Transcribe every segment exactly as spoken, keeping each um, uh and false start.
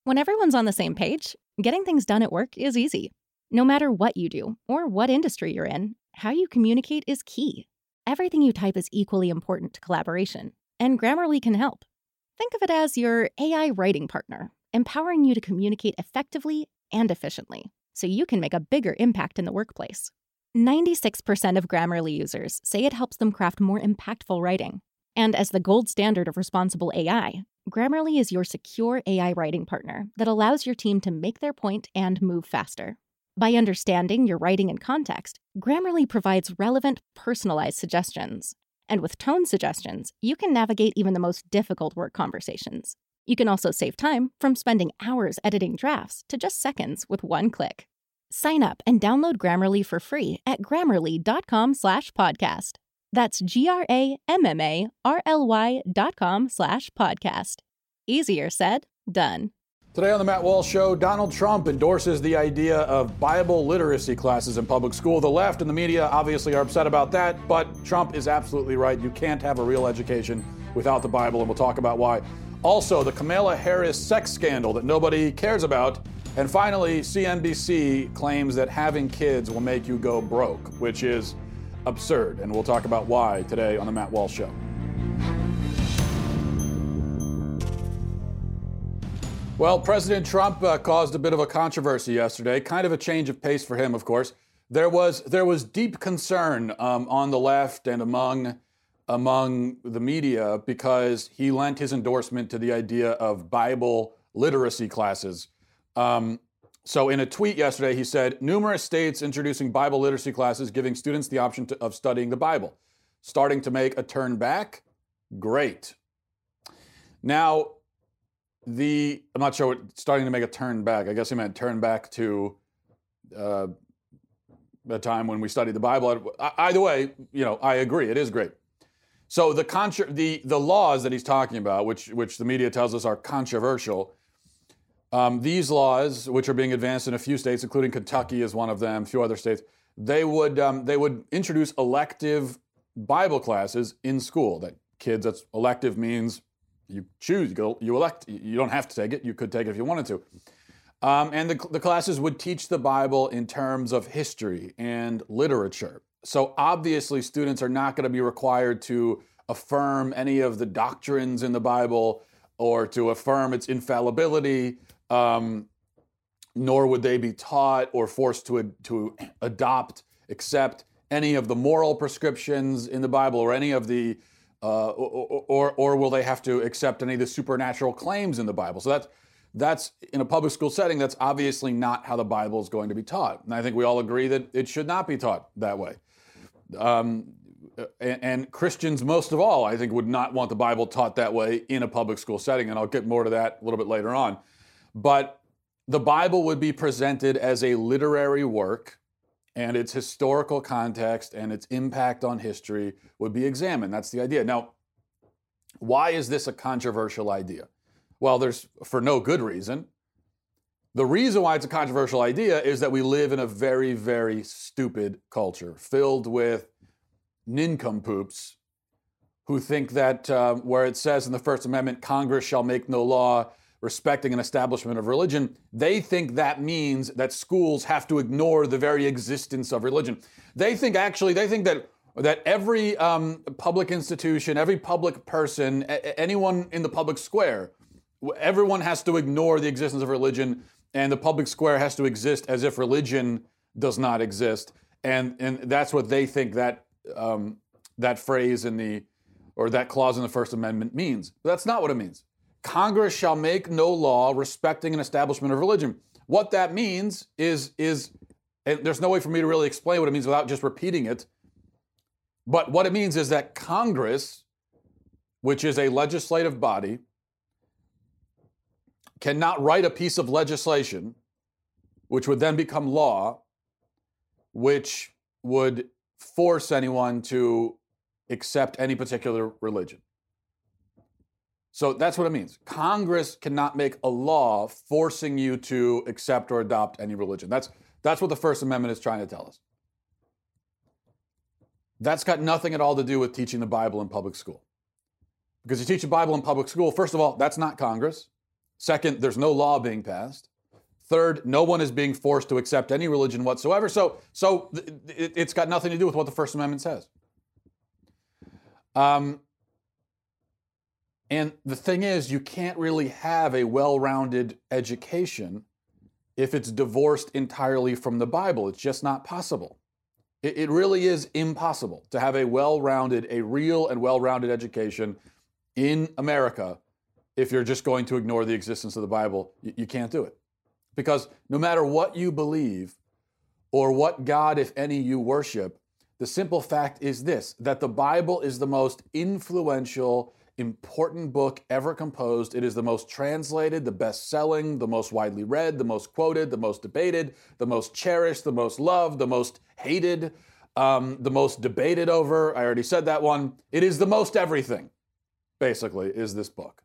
When everyone's on the same page, getting things done at work is easy. No matter what you do or what industry you're in, how you communicate is key. Everything you type is equally important to collaboration, and Grammarly can help. Think of it as your A I writing partner, empowering you to communicate effectively and efficiently, so you can make a bigger impact in the workplace. ninety-six percent of Grammarly users say it helps them craft more impactful writing. And as the gold standard of responsible A I, Grammarly is your secure A I writing partner that allows your team to make their point and move faster. By understanding your writing and context, Grammarly provides relevant, personalized suggestions. And with tone suggestions, you can navigate even the most difficult work conversations. You can also save time from spending hours editing drafts to just seconds with one click. Sign up and download Grammarly for free at grammarly.com slash podcast. That's G-R-A-M-M-A-R-L-Y dot com slash podcast. Easier said, done. Today on the Matt Walsh Show, Donald Trump endorses the idea of Bible literacy classes in public school. The left and the media obviously are upset about that, but Trump is absolutely right. You can't have a real education without the Bible, and we'll talk about why. Also, the Kamala Harris sex scandal that nobody cares about. And finally, C N B C claims that having kids will make you go broke, which is absurd. And we'll talk about why today on the Matt Walsh Show. Well, President Trump uh, caused a bit of a controversy yesterday, kind of a change of pace for him, of course. There was there was deep concern um, on the left and among among the media because he lent his endorsement to the idea of Bible literacy classes. Um, so in a tweet yesterday, he said, numerous states introducing Bible literacy classes, giving students the option to, of studying the Bible. Starting to make a turn back? Great. Now, The, I'm not sure what, starting to make a turn back. I guess he meant turn back to uh, a time when we studied the Bible. Either way, you know, I agree. It is great. So the contra- the the laws that he's talking about, which which the media tells us are controversial, um, these laws, which are being advanced in a few states, including Kentucky is one of them, a few other states, they would um, they would introduce elective Bible classes in school. That kids, that's elective means you choose, you go, you elect, you don't have to take it. You could take it if you wanted to. Um, and the, the classes would teach the Bible in terms of history and literature. So obviously students are not going to be required to affirm any of the doctrines in the Bible or to affirm its infallibility, um, nor would they be taught or forced to, to adopt, accept any of the moral prescriptions in the Bible or any of the Uh, or, or or will they have to accept any of the supernatural claims in the Bible? So that's, that's in a public school setting, that's obviously not how the Bible is going to be taught. And I think we all agree that it should not be taught that way. Um, and, and Christians, most of all, I think would not want the Bible taught that way in a public school setting. And I'll get more to that a little bit later on. But the Bible would be presented as a literary work, and its historical context and its impact on history would be examined. That's the idea. Now, why is this a controversial idea? Well, there's for no good reason. The reason why it's a controversial idea is that we live in a very, very stupid culture filled with nincompoops who think that uh, where it says in the First Amendment, Congress shall make no law respecting an establishment of religion, they think that means that schools have to ignore the very existence of religion. They think actually, they think that that every um, public institution, every public person, a- anyone in the public square, everyone has to ignore the existence of religion, and the public square has to exist as if religion does not exist. And and that's what they think that um, that phrase in the, or that clause in the First Amendment means. But that's not what it means. Congress shall make no law respecting an establishment of religion. What that means is, is, and there's no way for me to really explain what it means without just repeating it. But what it means is that Congress, which is a legislative body, cannot write a piece of legislation, which would then become law, which would force anyone to accept any particular religion. So that's what it means. Congress cannot make a law forcing you to accept or adopt any religion. That's, that's what the First Amendment is trying to tell us. That's got nothing at all to do with teaching the Bible in public school. Because you teach the Bible in public school, first of all, that's not Congress. Second, there's no law being passed. Third, no one is being forced to accept any religion whatsoever. So, so it, it's got nothing to do with what the First Amendment says. Um, and the thing is, you can't really have a well-rounded education if it's divorced entirely from the Bible. It's just not possible. It, it really is impossible to have a well-rounded, a real and well-rounded education in America if you're just going to ignore the existence of the Bible. You, you can't do it. Because no matter what you believe or what God, if any, you worship, the simple fact is this, that the Bible is the most influential, important book ever composed. It is the most translated, the best-selling, the most widely read, the most quoted, the most debated, the most cherished, the most loved, the most hated, um, the most debated over. I already said that one. It is the most everything, basically, is this book.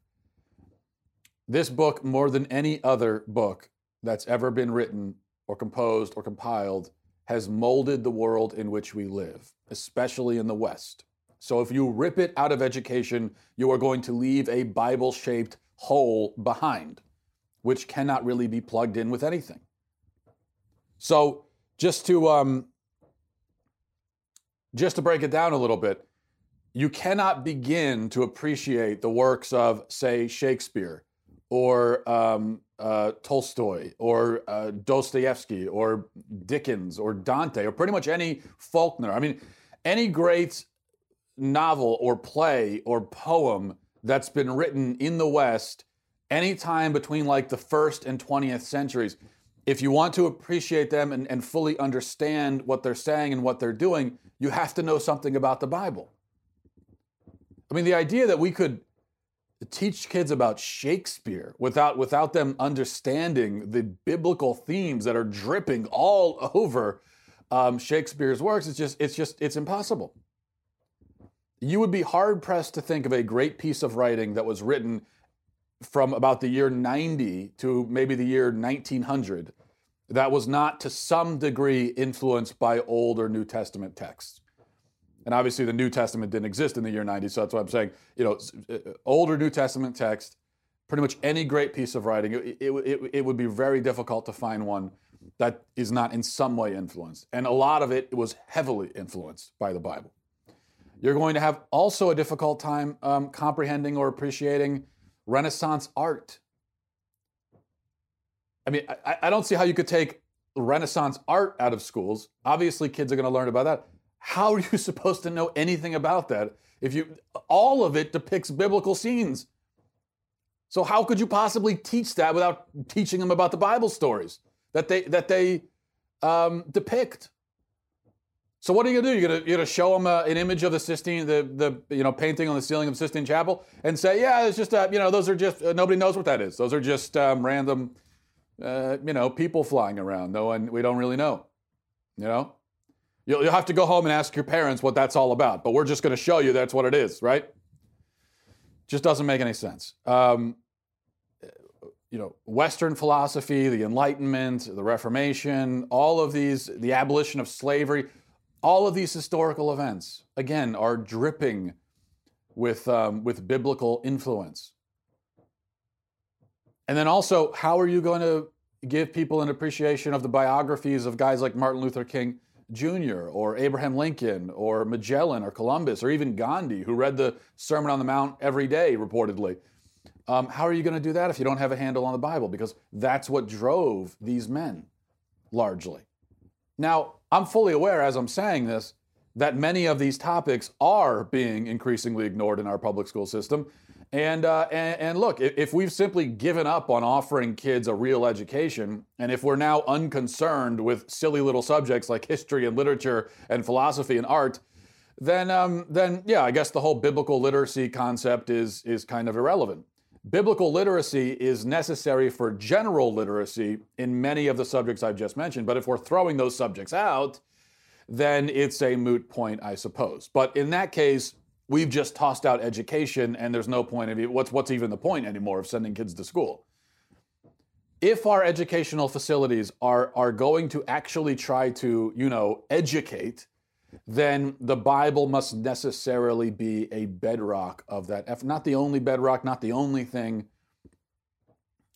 This book, more than any other book that's ever been written or composed or compiled, has molded the world in which we live, especially in the West. So if you rip it out of education, you are going to leave a Bible-shaped hole behind, which cannot really be plugged in with anything. So just to um, just to break it down a little bit, you cannot begin to appreciate the works of, say, Shakespeare or um, uh, Tolstoy or uh, Dostoevsky or Dickens or Dante or pretty much any Faulkner. I mean, any great novel or play or poem that's been written in the West anytime between like the first and twentieth centuries, if you want to appreciate them and, and fully understand what they're saying and what they're doing, you have to know something about the Bible. I mean, the idea that we could teach kids about Shakespeare without without them understanding the biblical themes that are dripping all over um, Shakespeare's works, it's just it's just it's impossible. You would be hard pressed to think of a great piece of writing that was written from about the year ninety to maybe the year nineteen hundred that was not to some degree influenced by Old or New Testament texts. And obviously the New Testament didn't exist in the year ninety, so that's why I'm saying, you know, Old or New Testament text, pretty much any great piece of writing, it, it, it, it would be very difficult to find one that is not in some way influenced. And a lot of it was heavily influenced by the Bible. You're going to have also a difficult time um, comprehending or appreciating Renaissance art. I mean, I, I don't see how you could take Renaissance art out of schools. Obviously, kids are going to learn about that. How are you supposed to know anything about that if you, all of it depicts biblical scenes? So how could you possibly teach that without teaching them about the Bible stories that they that they um, depict? So what are you gonna do? You're gonna you're gonna show them uh, an image of the Sistine, the the you know painting on the ceiling of the Sistine Chapel, and say, yeah, it's just uh, you know those are just uh, nobody knows what that is. Those are just um, random uh, you know people flying around. No one we don't really know. You know. You'll, you'll have to go home and ask your parents what that's all about, but we're just going to show you that's what it is, right? Just doesn't make any sense. Um, you know, Western philosophy, the Enlightenment, the Reformation, all of these, the abolition of slavery, all of these historical events, again, are dripping with um, with biblical influence. And then also, how are you going to give people an appreciation of the biographies of guys like Martin Luther King Junior or Abraham Lincoln or Magellan or Columbus or even Gandhi, who read the Sermon on the Mount every day, reportedly? Um, how are you going to do that if you don't have a handle on the Bible? Because that's what drove these men, largely. Now, I'm fully aware, as I'm saying this, that many of these topics are being increasingly ignored in our public school system. And, uh, and, and look, if we've simply given up on offering kids a real education, and if we're now unconcerned with silly little subjects like history and literature and philosophy and art, then, um, then yeah, I guess the whole biblical literacy concept is, is kind of irrelevant. Biblical literacy is necessary for general literacy in many of the subjects I've just mentioned, but if we're throwing those subjects out, then it's a moot point, I suppose. But in that case, we've just tossed out education, and there's no point of it. What's, what's even the point anymore of sending kids to school? If our educational facilities are, are going to actually try to, you know, educate, then the Bible must necessarily be a bedrock of that effort. Not the only bedrock, not the only thing,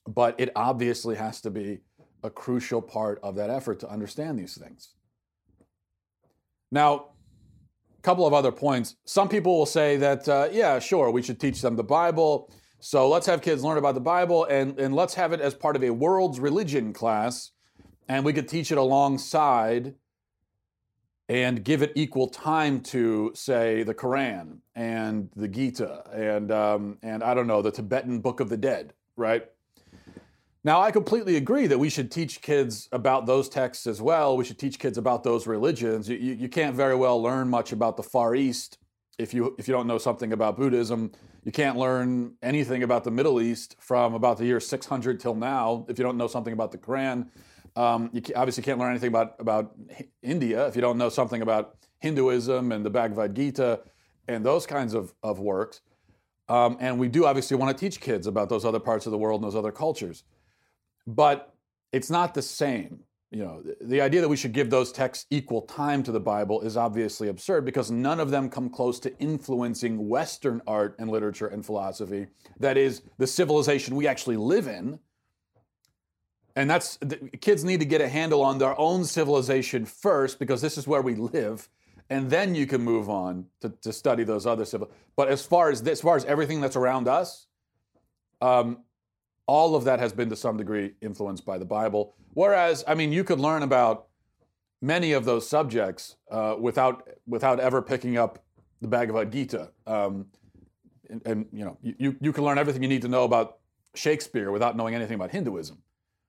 but it obviously has to be a crucial part of that effort to understand these things. Now, a couple of other points. Some people will say that, uh, yeah, sure, we should teach them the Bible. So let's have kids learn about the Bible, and, and let's have it as part of a world's religion class, and we could teach it alongside and give it equal time to, say, the Quran and the Gita and, um, and I don't know, the Tibetan Book of the Dead, right? Now, I completely agree that we should teach kids about those texts as well. We should teach kids about those religions. You, you, you can't very well learn much about the Far East if you, if you don't know something about Buddhism. You can't learn anything about the Middle East from about the year six hundred till now if you don't know something about the Quran. Um, you obviously can't learn anything about, about India if you don't know something about Hinduism and the Bhagavad Gita and those kinds of, of works. Um, and we do obviously want to teach kids about those other parts of the world and those other cultures. But it's not the same. You know, the, the idea that we should give those texts equal time to the Bible is obviously absurd because none of them come close to influencing Western art and literature and philosophy. That is, the civilization we actually live in. And that's, the kids need to get a handle on their own civilization first because this is where we live. And then you can move on to, to study those other civil. But as far as this, as far as everything that's around us, um, all of that has been to some degree influenced by the Bible. Whereas, I mean, you could learn about many of those subjects uh, without without ever picking up the Bhagavad Gita. Um, and, and you know, you you can learn everything you need to know about Shakespeare without knowing anything about Hinduism.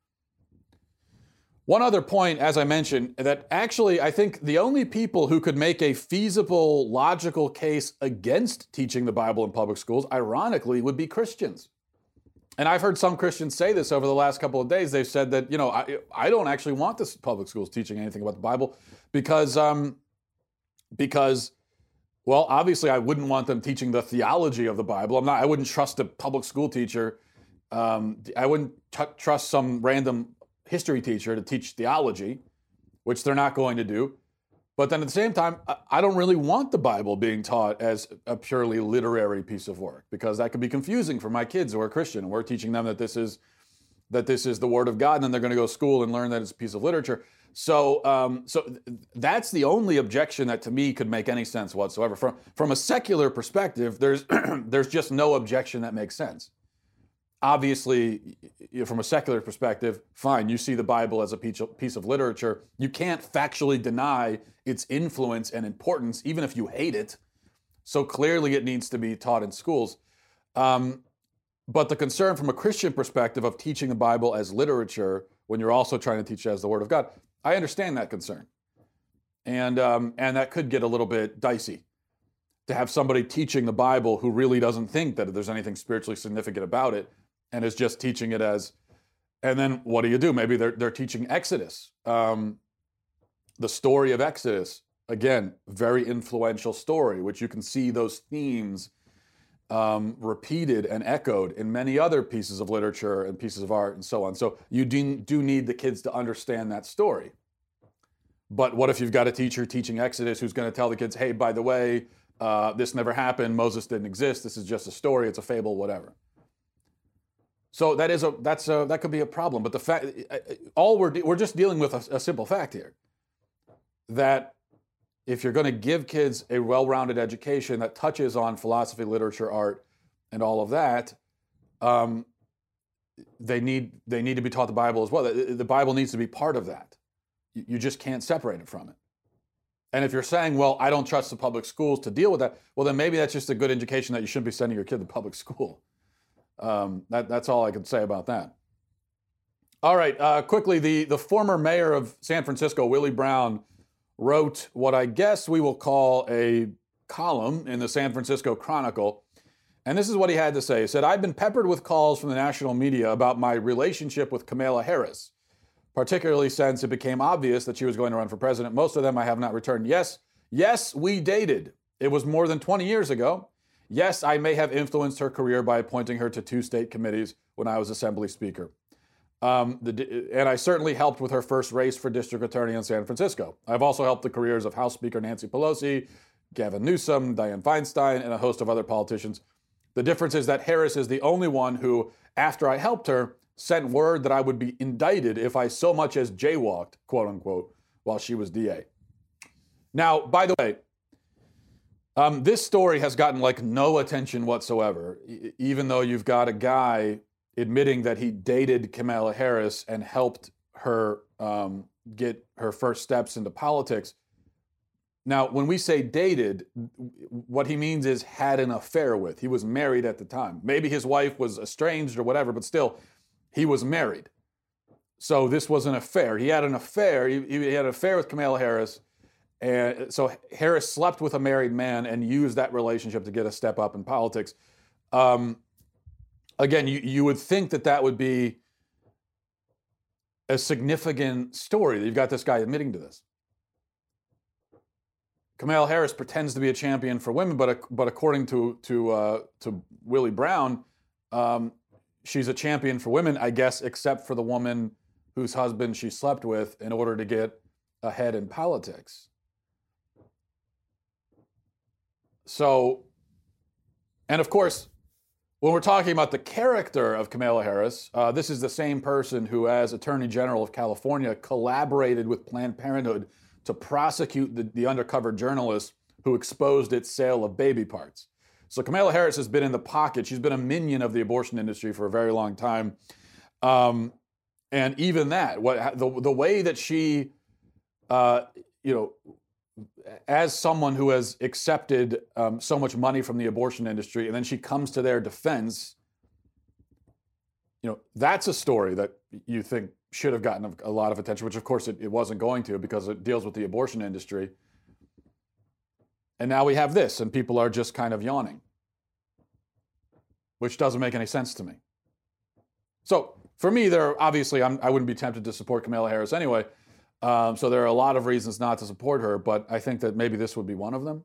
One other point, as I mentioned, that actually I think the only people who could make a feasible, logical case against teaching the Bible in public schools, ironically, would be Christians. And I've heard some Christians say this over the last couple of days. They've said that, you know, I, I don't actually want the public schools teaching anything about the Bible because, um, because, well, obviously I wouldn't want them teaching the theology of the Bible. I'm not, I wouldn't trust a public school teacher. Um, I wouldn't t- trust some random history teacher to teach theology, which they're not going to do. But then at the same time, I don't really want the Bible being taught as a purely literary piece of work because that could be confusing for my kids who are Christian. And we're teaching them that this is that this is the Word of God, and then they're going to go to school and learn that it's a piece of literature. So, um, so that's the only objection that to me could make any sense whatsoever. From from a secular perspective, there's there's just no objection that makes sense. Obviously, you know, from a secular perspective, fine, you see the Bible as a piece of literature. You can't factually deny its influence and importance, even if you hate it. So clearly it needs to be taught in schools. Um, but the concern from a Christian perspective of teaching the Bible as literature, when you're also trying to teach it as the Word of God, I understand that concern. And, um, and that could get a little bit dicey. To have somebody teaching the Bible who really doesn't think that there's anything spiritually significant about it, and is just teaching it as, and then what do you do? Maybe they're they're teaching Exodus, um, the story of Exodus. Again, very influential story, which you can see those themes um, repeated and echoed in many other pieces of literature and pieces of art and so on. So you do, do need the kids to understand that story. But what if you've got a teacher teaching Exodus who's going to tell the kids, hey, by the way, uh, this never happened, Moses didn't exist, this is just a story, it's a fable, whatever. So that is a that's a that could be a problem. But the fact, all we're we're just dealing with a, a simple fact here, that if you're going to give kids a well-rounded education that touches on philosophy, literature, art, and all of that, um, they need they need to be taught the Bible as well. The, the Bible needs to be part of that. You, you just can't separate it from it. And if you're saying, well, I don't trust the public schools to deal with that, well, then maybe that's just a good indication that you shouldn't be sending your kid to public school. Um, that, that's all I can say about that. All right, uh, quickly, the, the former mayor of San Francisco, Willie Brown, wrote what I guess we will call a column in the San Francisco Chronicle. And this is what he had to say. He said, I've been peppered with calls from the national media about my relationship with Kamala Harris, particularly since it became obvious that she was going to run for president. Most of them I have not returned. Yes, yes, we dated. It was more than twenty years ago. Yes, I may have influenced her career by appointing her to two state committees when I was Assembly Speaker. Um, the, and I certainly helped with her first race for district attorney in San Francisco. I've also helped the careers of House Speaker Nancy Pelosi, Gavin Newsom, Dianne Feinstein, and a host of other politicians. The difference is that Harris is the only one who, after I helped her, sent word that I would be indicted if I so much as jaywalked, quote unquote, while she was D A. Now, by the way, um, this story has gotten like no attention whatsoever, e- even though you've got a guy admitting that he dated Kamala Harris and helped her um, get her first steps into politics. Now, when we say dated, what he means is had an affair with. He was married at the time. Maybe his wife was estranged or whatever, but still, he was married. So this was an affair. He had an affair. He, he had an affair with Kamala Harris. And so Harris slept with a married man and used that relationship to get a step up in politics. Um, again, you, you would think that that would be a significant story, that you've got this guy admitting to this. Kamala Harris pretends to be a champion for women, but but according to to uh, to Willie Brown, um, she's a champion for women, I guess, except for the woman whose husband she slept with in order to get ahead in politics. So, and of course, when we're talking about the character of Kamala Harris, uh, this is the same person who, as Attorney General of California, collaborated with Planned Parenthood to prosecute the, the undercover journalist who exposed its sale of baby parts. So Kamala Harris has been in the pocket. She's been a minion of the abortion industry for a very long time. Um, and even that, what the, the way that she, uh, you know, as someone who has accepted um, so much money from the abortion industry, and then she comes to their defense, you know, that's a story that you think should have gotten a lot of attention, which of course it, it wasn't going to because it deals with the abortion industry. And now we have this, and people are just kind of yawning, which doesn't make any sense to me. So for me, there are, obviously, I'm, I wouldn't be tempted to support Kamala Harris anyway. Um, so there are a lot of reasons not to support her, but I think that maybe this would be one of them.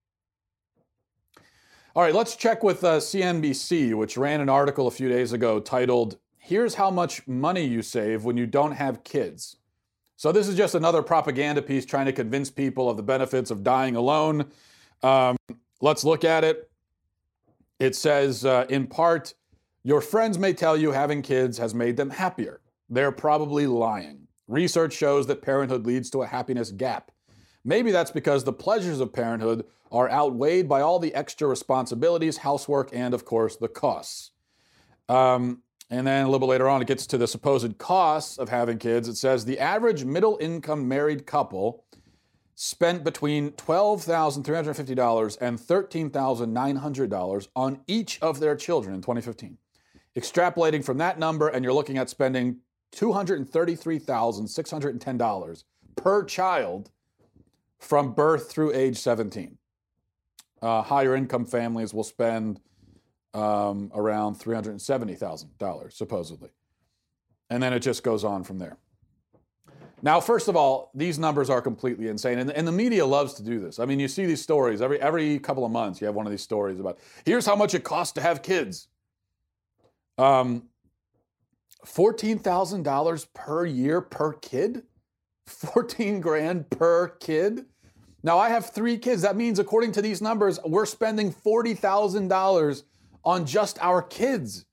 All right, let's check with uh, C N B C, which ran an article a few days ago titled, "Here's How Much Money You Save When You Don't Have Kids." So this is just another propaganda piece trying to convince people of the benefits of dying alone. Um, let's look at it. It says, uh, in part, your friends may tell you having kids has made them happier. They're probably lying. Research shows that parenthood leads to a happiness gap. Maybe that's because the pleasures of parenthood are outweighed by all the extra responsibilities, housework, and of course, the costs. Um, and then a little bit later on, it gets to the supposed costs of having kids. It says the average middle-income married couple spent between twelve thousand three hundred fifty dollars and thirteen thousand nine hundred dollars on each of their children in twenty fifteen. Extrapolating from that number, and you're looking at spending two hundred thirty-three thousand six hundred ten dollars per child from birth through age seventeen. Uh, higher income families will spend um, around three hundred seventy thousand dollars, supposedly. And then it just goes on from there. Now, first of all, these numbers are completely insane. And, and the media loves to do this. I mean, you see these stories every, every couple of months. You have one of these stories about, here's how much it costs to have kids. Um, fourteen thousand dollars per year per kid? fourteen grand per kid? Now, I have three kids. That means, according to these numbers, we're spending forty thousand dollars on just our kids,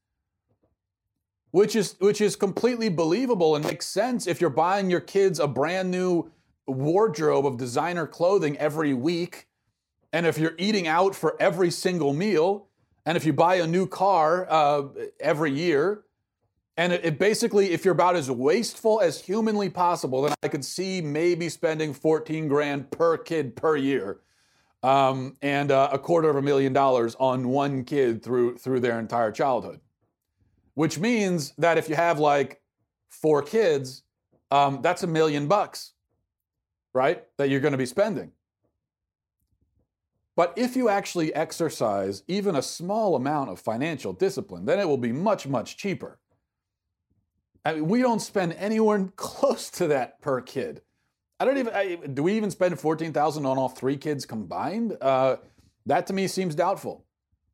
which is which is completely believable and makes sense if you're buying your kids a brand new wardrobe of designer clothing every week, and if you're eating out for every single meal, and if you buy a new car uh, every year. And it, it basically, if you're about as wasteful as humanly possible, then I could see maybe spending fourteen grand per kid per year, um, and uh, a quarter of a million dollars on one kid through through their entire childhood. Which means that if you have like four kids, um, that's a million bucks, right? That you're going to be spending. But if you actually exercise even a small amount of financial discipline, then it will be much, much cheaper. I mean, we don't spend anywhere close to that per kid. I don't even, I, do we even spend fourteen thousand dollars on all three kids combined? Uh, that to me seems doubtful.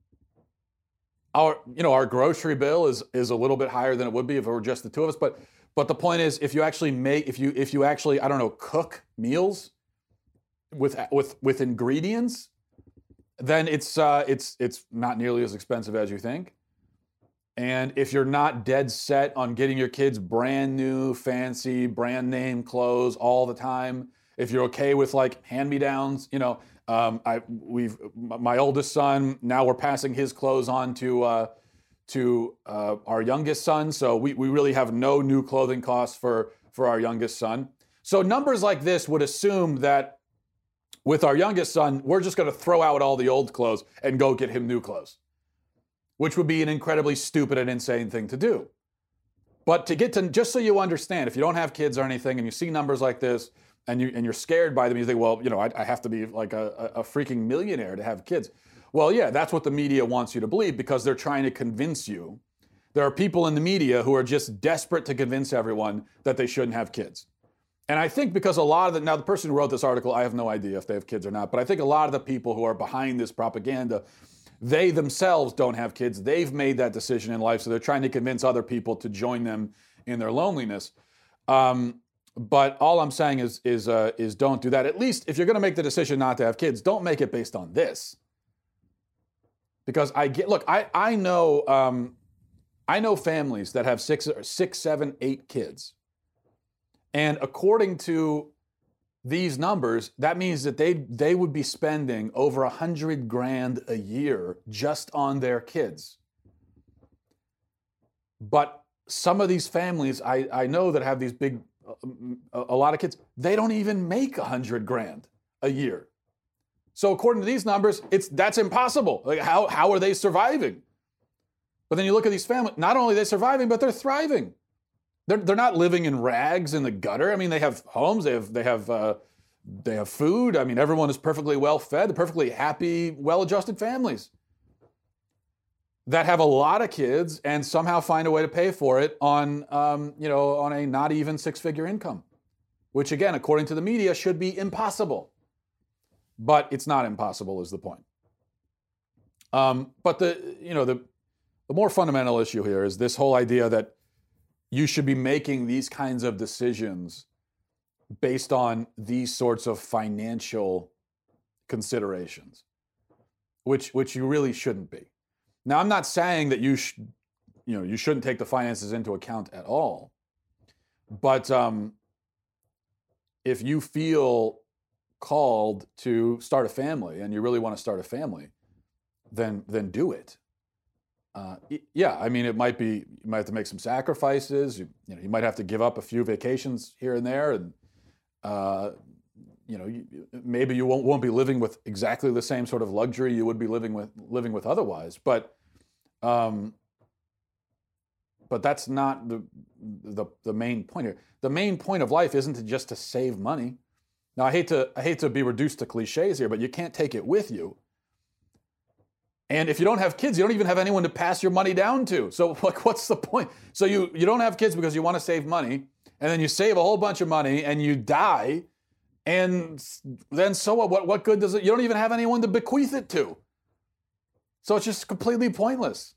Our, you know, our grocery bill is is a little bit higher than it would be if it were just the two of us. But but the point is, if you actually make, if you if you actually, I don't know, cook meals with with with ingredients, then it's uh, it's it's not nearly as expensive as you think. And if you're not dead set on getting your kids brand new, fancy, brand name clothes all the time, if you're okay with like hand-me-downs, you know, um, I we've my oldest son, now we're passing his clothes on to uh, to uh, our youngest son, so we we really have no new clothing costs for for our youngest son. So numbers like this would assume that with our youngest son, we're just going to throw out all the old clothes and go get him new clothes, which would be an incredibly stupid and insane thing to do. But to get to, just so you understand, if you don't have kids or anything and you see numbers like this and, you, and you're scared by them, you think, well, you know, I, I have to be like a, a freaking millionaire to have kids. Well, yeah, that's what the media wants you to believe because they're trying to convince you. There are people in the media who are just desperate to convince everyone that they shouldn't have kids. And I think because a lot of the, now the person who wrote this article, I have no idea if they have kids or not, but I think a lot of the people who are behind this propaganda, they themselves don't have kids. They've made that decision in life, so they're trying to convince other people to join them in their loneliness. Um, but all I'm saying is, is, uh, is don't do that. At least if you're going to make the decision not to have kids, don't make it based on this. Because I get, look, I, I know, um, I know families that have six, six, seven, eight kids. And according to these numbers, that means that they they would be spending over a hundred grand a year just on their kids. But some of these families I, I know that have these big, a, a lot of kids, they don't even make a hundred grand a year. So according to these numbers, it's that's impossible. Like how how are they surviving? But then you look at these families, not only are they surviving, but they're thriving. They're, they're not living in rags in the gutter. I mean, they have homes, they have, they have, uh, they have food. I mean, everyone is perfectly well fed, they're perfectly happy, well-adjusted families that have a lot of kids and somehow find a way to pay for it on, um, you know, on a not even six-figure income, which again, according to the media, should be impossible. But it's not impossible is the point. Um, but the, you know, the, the more fundamental issue here is this whole idea that you should be making these kinds of decisions based on these sorts of financial considerations, which which you really shouldn't be. Now, I'm not saying that you should, you know, you shouldn't take the finances into account at all, but um, if you feel called to start a family and you really want to start a family, then then do it. Uh, yeah, I mean, it might be, you might have to make some sacrifices. You, you know, you might have to give up a few vacations here and there, and uh, you know, you, maybe you won't won't be living with exactly the same sort of luxury you would be living with living with otherwise. But um, but that's not the, the the main point here. The main point of life isn't to just to save money. Now, I hate to I hate to be reduced to cliches here, but you can't take it with you. And if you don't have kids, you don't even have anyone to pass your money down to. So like, what's the point? So you, you don't have kids because you want to save money, and then you save a whole bunch of money and you die, and then so what? What, what good does it? You don't even have anyone to bequeath it to. So it's just completely pointless.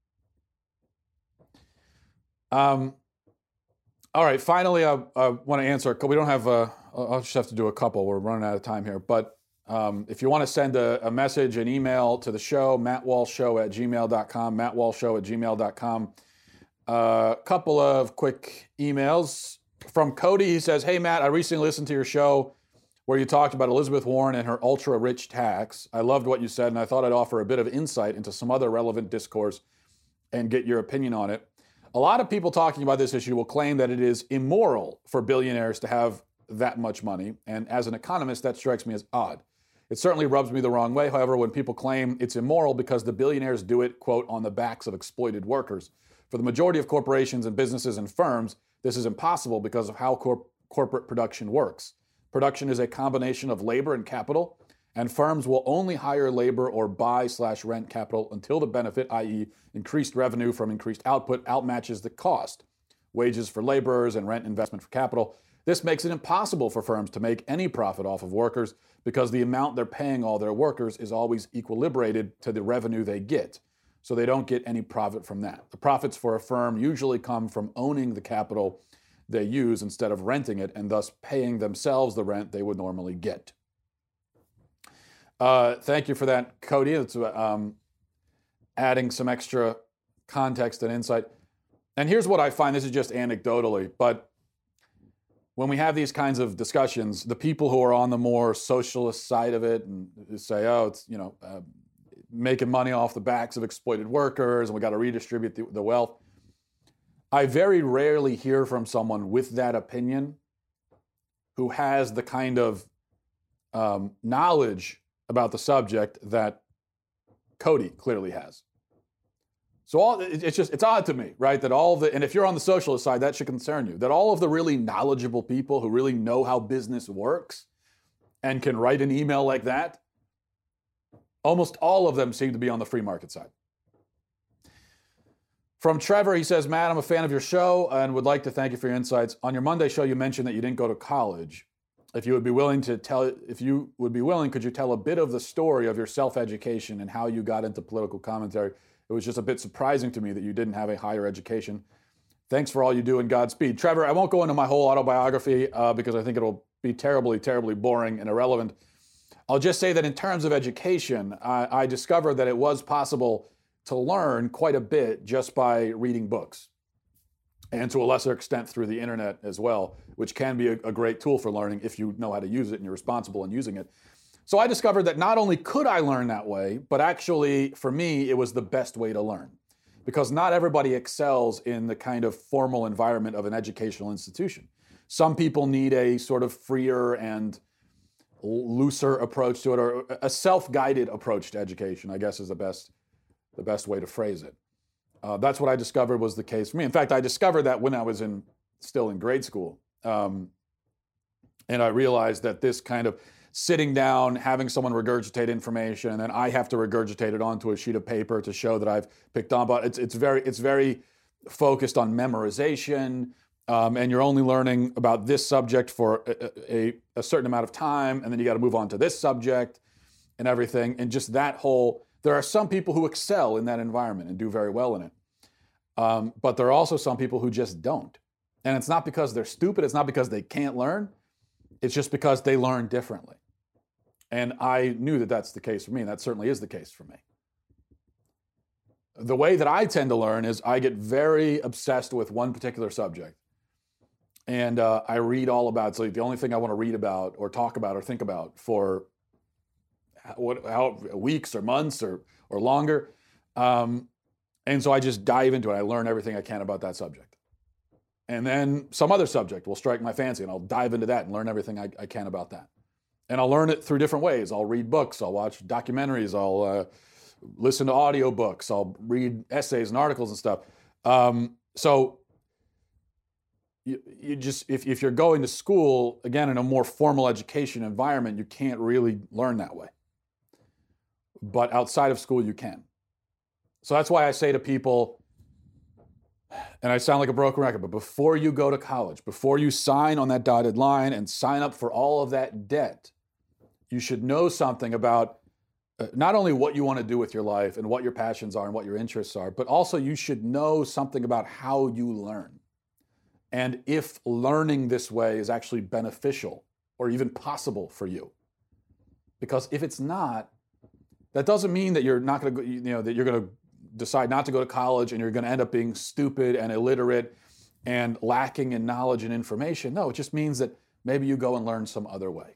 Um, all right, finally, I, I want to answer, we don't have, uh, I'll just have to do a couple. We're running out of time here, but Um, if you want to send a, a message, an email to the show, matt walsh show at gmail dot com, matt walsh show at gmail dot com. A uh, couple of quick emails from Cody. He says, hey, Matt, I recently listened to your show where you talked about Elizabeth Warren and her ultra-rich tax. I loved what you said, and I thought I'd offer a bit of insight into some other relevant discourse and get your opinion on it. A lot of people talking about this issue will claim that it is immoral for billionaires to have that much money, and as an economist, that strikes me as odd. It certainly rubs me the wrong way, however, when people claim it's immoral because the billionaires do it, quote, on the backs of exploited workers. For the majority of corporations and businesses and firms, this is impossible because of how corp- corporate production works. Production is a combination of labor and capital, and firms will only hire labor or buy slash rent capital until the benefit, that is increased revenue from increased output, outmatches the cost. Wages for laborers and rent investment for capital. This makes it impossible for firms to make any profit off of workers because the amount they're paying all their workers is always equilibrated to the revenue they get. So they don't get any profit from that. The profits for a firm usually come from owning the capital they use instead of renting it and thus paying themselves the rent they would normally get. Uh, thank you for that, Cody. It's um, adding some extra context and insight. And here's what I find, this is just anecdotally, but when we have these kinds of discussions, the people who are on the more socialist side of it and say, oh, it's, you know, uh, making money off the backs of exploited workers and we got to redistribute the, the wealth. I very rarely hear from someone with that opinion who has the kind of um, knowledge about the subject that Cody clearly has. So all, it's just, it's odd to me, right? That all the, and if you're on the socialist side, that should concern you, that all of the really knowledgeable people who really know how business works and can write an email like that, almost all of them seem to be on the free market side. From Trevor, he says, Matt, I'm a fan of your show and would like to thank you for your insights. On your Monday show, you mentioned that you didn't go to college. If you would be willing to tell, if you would be willing, could you tell a bit of the story of your self-education and how you got into political commentary? It was just a bit surprising to me that you didn't have a higher education. Thanks for all you do and Godspeed. Trevor, I won't go into my whole autobiography uh, because I think it'll be terribly, terribly boring and irrelevant. I'll just say that in terms of education, I, I discovered that it was possible to learn quite a bit just by reading books, and to a lesser extent through the internet as well, which can be a, a great tool for learning if you know how to use it and you're responsible in using it. So I discovered that not only could I learn that way, but actually for me, it was the best way to learn, because not everybody excels in the kind of formal environment of an educational institution. Some people need a sort of freer and looser approach to it, or a self-guided approach to education, I guess is the best the best way to phrase it. Uh, that's what I discovered was the case for me. In fact, I discovered that when I was in still in grade school. Um, and I realized that this kind of sitting down, having someone regurgitate information, and then I have to regurgitate it onto a sheet of paper to show that I've picked on, but it's, it's, very, it's very focused on memorization, um, and you're only learning about this subject for a, a, a certain amount of time, and then you got to move on to this subject and everything. And just that whole, there are some people who excel in that environment and do very well in it. Um, but there are also some people who just don't. And it's not because they're stupid, it's not because they can't learn, it's just because they learn differently. And I knew that that's the case for me, and that certainly is the case for me. The way that I tend to learn is I get very obsessed with one particular subject. And uh, I read all about it. So the only thing I want to read about or talk about or think about for what, how, weeks or months or, or longer. Um, and so I just dive into it. I learn everything I can about that subject. And then some other subject will strike my fancy, and I'll dive into that and learn everything I, I can about that. And I'll learn it through different ways. I'll read books, I'll watch documentaries, I'll uh, listen to audiobooks, I'll read essays and articles and stuff. Um, so you, you just, if, if you're going to school, again, in a more formal education environment, you can't really learn that way. But outside of school, you can. So that's why I say to people, and I sound like a broken record, but before you go to college, before you sign on that dotted line and sign up for all of that debt, you should know something about uh, not only what you want to do with your life and what your passions are and what your interests are, but also you should know something about how you learn. And if learning this way is actually beneficial or even possible for you. Because if it's not, that doesn't mean that you're not going to, you know, that you're going to decide not to go to college and you're going to end up being stupid and illiterate and lacking in knowledge and information. No, it just means that maybe you go and learn some other way.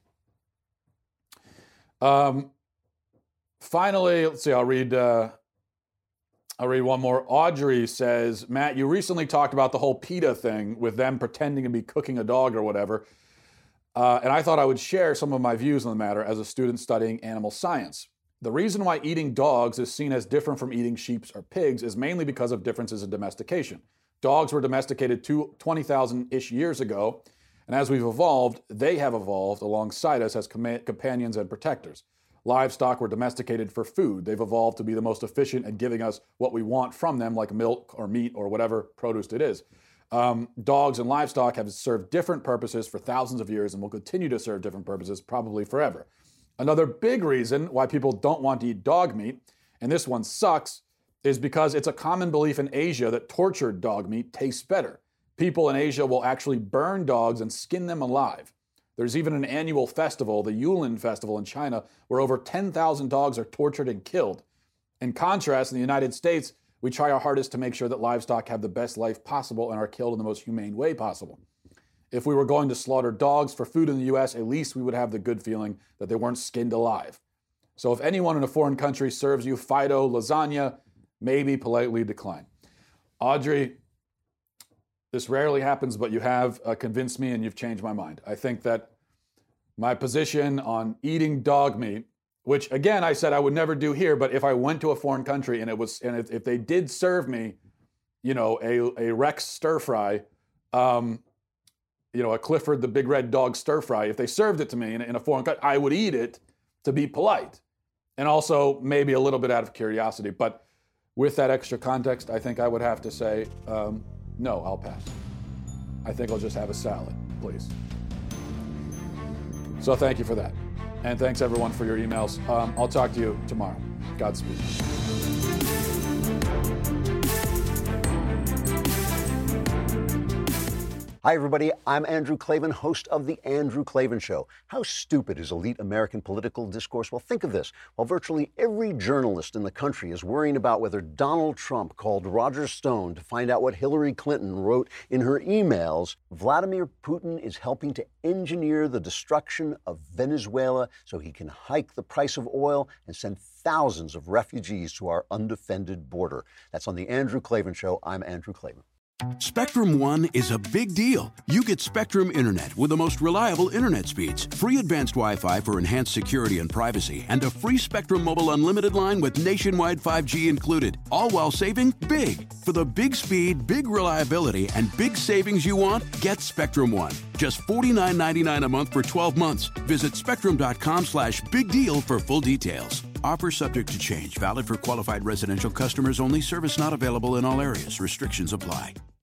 Um, finally, let's see, I'll read, uh, I'll read one more. Audrey says, Matt, you recently talked about the whole PETA thing with them pretending to be cooking a dog or whatever. Uh, and I thought I would share some of my views on the matter as a student studying animal science. The reason why eating dogs is seen as different from eating sheep or pigs is mainly because of differences in domestication. Dogs were domesticated twenty thousand-ish years ago, and as we've evolved, they have evolved alongside us as com- companions and protectors. Livestock were domesticated for food. They've evolved to be the most efficient at giving us what we want from them, like milk or meat or whatever produce it is. Um, dogs and livestock have served different purposes for thousands of years and will continue to serve different purposes probably forever. Another big reason why people don't want to eat dog meat, and this one sucks, is because it's a common belief in Asia that tortured dog meat tastes better. People in Asia will actually burn dogs and skin them alive. There's even an annual festival, the Yulin Festival in China, where over ten thousand dogs are tortured and killed. In contrast, in the United States, We try our hardest to make sure that livestock have the best life possible and are killed in the most humane way possible. If we were going to slaughter dogs for food in the U S, at least we would have the good feeling that they weren't skinned alive. So if anyone in a foreign country serves you Fido lasagna, maybe politely decline. Audrey, this rarely happens, but you have uh, convinced me and you've changed my mind. I think that my position on eating dog meat, which again, I said I would never do here, but if I went to a foreign country and it was, and if, if they did serve me, you know, a, a Rex stir fry, um, you know, a Clifford the Big Red Dog stir fry, if they served it to me in, in a foreign country, I would eat it to be polite. And also maybe a little bit out of curiosity. But with that extra context, I think I would have to say, um, no, I'll pass. I think I'll just have a salad, please. So thank you for that. And thanks everyone for your emails. Um, I'll talk to you tomorrow. Godspeed. Hi, everybody. I'm Andrew Klavan, host of The Andrew Klavan Show. How stupid is elite American political discourse? Well, think of this. While virtually every journalist in the country is worrying about whether Donald Trump called Roger Stone to find out what Hillary Clinton wrote in her emails, Vladimir Putin is helping to engineer the destruction of Venezuela so he can hike the price of oil and send thousands of refugees to our undefended border. That's on The Andrew Klavan Show. I'm Andrew Klavan. Spectrum One is a big deal. You get Spectrum Internet with the most reliable internet speeds, free advanced Wi-Fi for enhanced security and privacy, and a free Spectrum Mobile Unlimited line with nationwide five G included, all while saving big. For the big speed, big reliability, and big savings you want, get Spectrum One. Just forty-nine ninety-nine a month for twelve months. Visit spectrum.com slash big deal for full details. Offer subject to change. Valid for qualified residential customers only. Service not available in all areas. Restrictions apply.